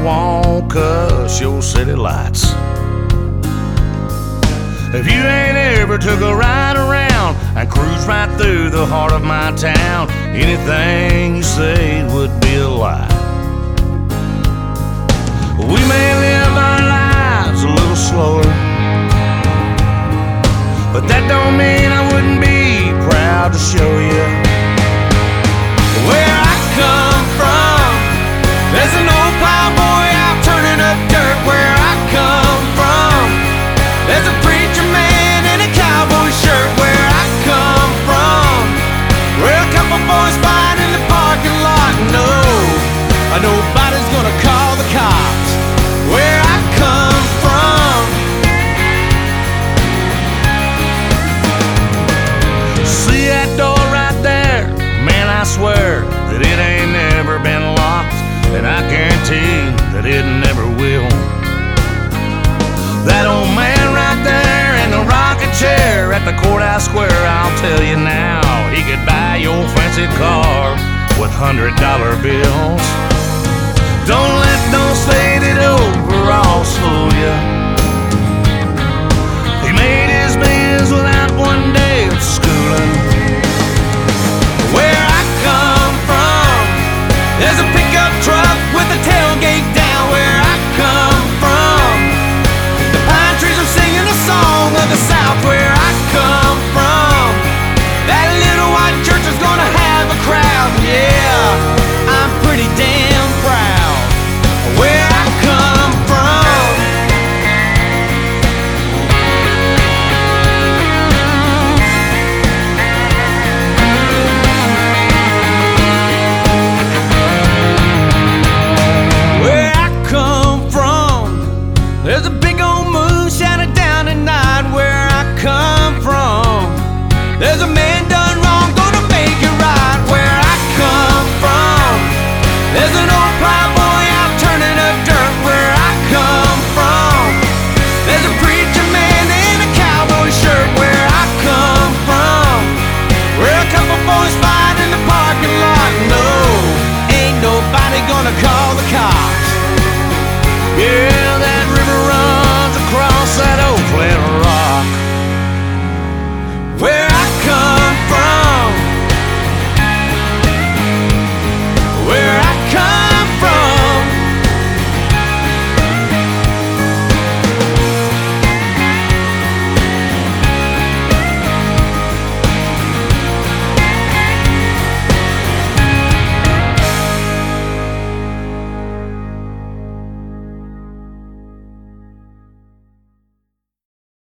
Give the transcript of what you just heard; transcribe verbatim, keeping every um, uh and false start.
won't cuss your city lights. If you ain't ever took a ride around and cruised right through the heart of my town, anything you say would be a lie. We may live our lives a little slower, but that don't mean I wouldn't be proud to show you where I come from. There's an old plowboy out turning up dirt where I come from. There's a preacher man in a cowboy shirt where I come from. Where a couple boys fight in the parking lot. No, nobody's gonna call the cops where I come from. See that door right there? Man, I swear that it ain't never been locked, and I guarantee that it never will. That old man right there in the rocking chair at the courthouse square, I'll tell you now, he could buy your fancy car with hundred dollar bills. Don't let those faded overalls fool you. He made his biz without one day of schooling. Where I come from, there's a pickup truck with a tailgate down where I come from. The pine trees are singing a song of the South where I come from. That little white church is gonna have a crowd, yeah, I'm pretty damn proud where I come from. Where I come from, there's a big old moon shining down at night where I come from. There's a man done wrong, gonna make it right where I come from. There's an old plowboy